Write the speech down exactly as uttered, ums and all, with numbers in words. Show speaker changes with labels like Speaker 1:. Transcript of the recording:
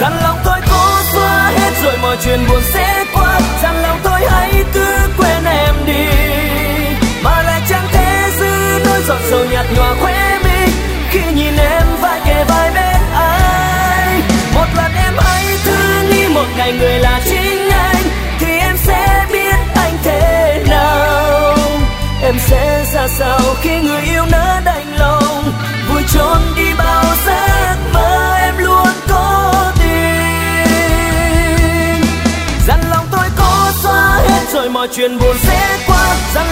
Speaker 1: Dặn lòng tôi cố xóa hết rồi mọi chuyện buồn sẽ qua. Dặn lòng tôi hãy cứ quên em đi, mà lại chẳng thể giữ nỗi giọt sầu nhạt nhòa khóe mi khi nhìn em vai kề vai bên anh. Một lần em hãy thử nghĩ một ngày người là chính anh, thì em sẽ biết anh thế nào. Em sẽ ra sao khi người yêu nỡ đành lòng vui trốn đi bao giấc mơ em luôn có tình. Dặn lòng tôi cố xóa hết rồi mọi chuyện buồn sẽ qua. Dặn